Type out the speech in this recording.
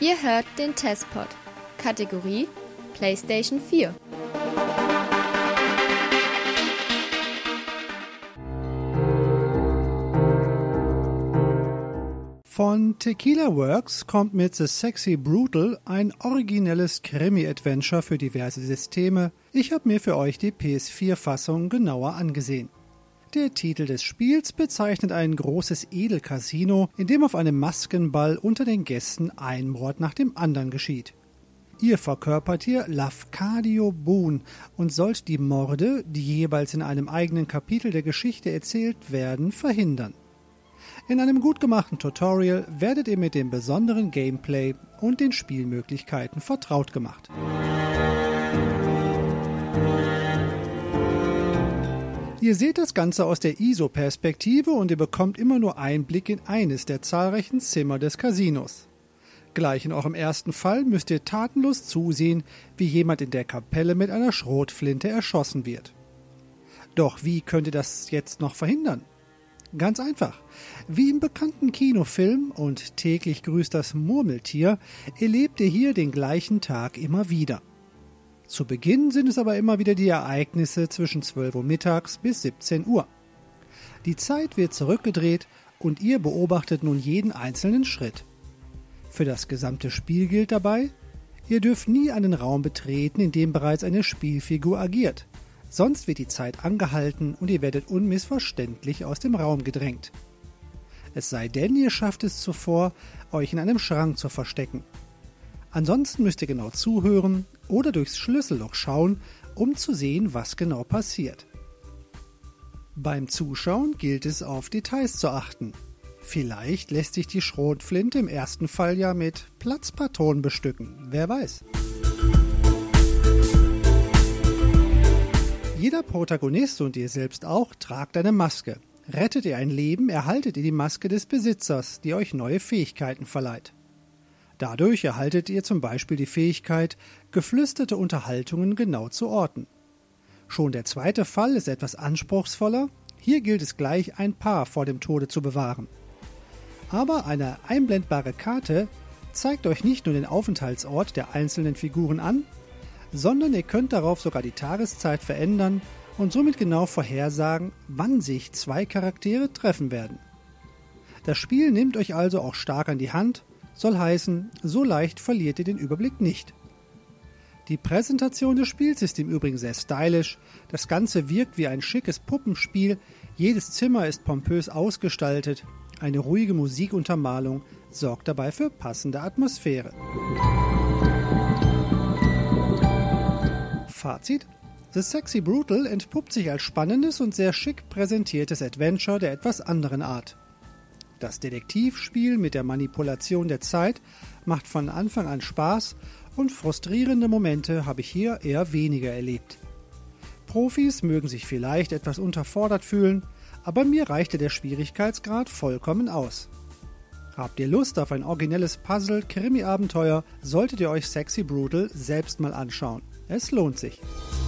Ihr hört den Testpod. Kategorie PlayStation 4. Von Tequila Works kommt mit The Sexy Brutal ein originelles Krimi-Adventure für diverse Systeme. Ich habe mir für euch die PS4-Fassung genauer angesehen. Der Titel des Spiels bezeichnet ein großes Edelcasino, in dem auf einem Maskenball unter den Gästen ein Mord nach dem anderen geschieht. Ihr verkörpert hier Lafcadio Boone und sollt die Morde, die jeweils in einem eigenen Kapitel der Geschichte erzählt werden, verhindern. In einem gut gemachten Tutorial werdet ihr mit dem besonderen Gameplay und den Spielmöglichkeiten vertraut gemacht. Ihr seht das Ganze aus der ISO-Perspektive und ihr bekommt immer nur Einblick in eines der zahlreichen Zimmer des Casinos. Gleich in eurem ersten Fall müsst ihr tatenlos zusehen, wie jemand in der Kapelle mit einer Schrotflinte erschossen wird. Doch wie könnt ihr das jetzt noch verhindern? Ganz einfach. Wie im bekannten Kinofilm und täglich grüßt das Murmeltier, erlebt ihr hier den gleichen Tag immer wieder. Zu Beginn sind es aber immer wieder die Ereignisse zwischen 12 Uhr mittags bis 17 Uhr. Die Zeit wird zurückgedreht und ihr beobachtet nun jeden einzelnen Schritt. Für das gesamte Spiel gilt dabei, ihr dürft nie einen Raum betreten, in dem bereits eine Spielfigur agiert. Sonst wird die Zeit angehalten und ihr werdet unmissverständlich aus dem Raum gedrängt. Es sei denn, ihr schafft es zuvor, euch in einem Schrank zu verstecken. Ansonsten müsst ihr genau zuhören oder durchs Schlüsselloch schauen, um zu sehen, was genau passiert. Beim Zuschauen gilt es, auf Details zu achten. Vielleicht lässt sich die Schrotflinte im ersten Fall ja mit Platzpatronen bestücken, wer weiß. Jeder Protagonist und ihr selbst auch tragt eine Maske. Rettet ihr ein Leben, erhaltet ihr die Maske des Besitzers, die euch neue Fähigkeiten verleiht. Dadurch erhaltet ihr zum Beispiel die Fähigkeit, geflüsterte Unterhaltungen genau zu orten. Schon der zweite Fall ist etwas anspruchsvoller. Hier gilt es gleich, ein Paar vor dem Tode zu bewahren. Aber eine einblendbare Karte zeigt euch nicht nur den Aufenthaltsort der einzelnen Figuren an, sondern ihr könnt darauf sogar die Tageszeit verändern und somit genau vorhersagen, wann sich zwei Charaktere treffen werden. Das Spiel nimmt euch also auch stark an die Hand, soll heißen, so leicht verliert ihr den Überblick nicht. Die Präsentation des Spiels ist im Übrigen sehr stylisch, das Ganze wirkt wie ein schickes Puppenspiel, jedes Zimmer ist pompös ausgestaltet, eine ruhige Musikuntermalung sorgt dabei für passende Atmosphäre. Fazit: The Sexy Brutal entpuppt sich als spannendes und sehr schick präsentiertes Adventure der etwas anderen Art. Das Detektivspiel mit der Manipulation der Zeit macht von Anfang an Spaß und frustrierende Momente habe ich hier eher weniger erlebt. Profis mögen sich vielleicht etwas unterfordert fühlen, aber mir reichte der Schwierigkeitsgrad vollkommen aus. Habt ihr Lust auf ein originelles Puzzle-Krimi-Abenteuer, solltet ihr euch Sexy Brutal selbst mal anschauen. Es lohnt sich.